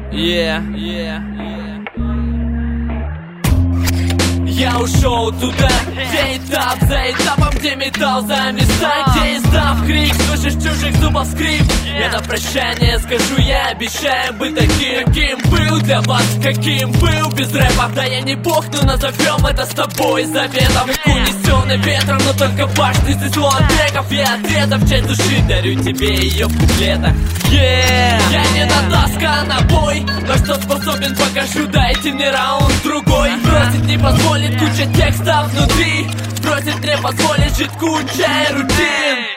Я ушел туда, где этап за этапом, где металл за места, где издав крик, слышишь чужих зубов скрип. Я на прощание скажу, я обещаю быть таким, каким был для вас, каким был без рэпа. Да я не бог, но назовем это с тобой заветом. Унесенный ветром, но только башни здесь от веков. Я ответов часть души дарю тебе ее в куплетах. Я не натаска на бой, но что способен покажу, дайте мне раунд другой. Бросить не позволит куча текстов внутри, бросить не позволит жить куча рутин.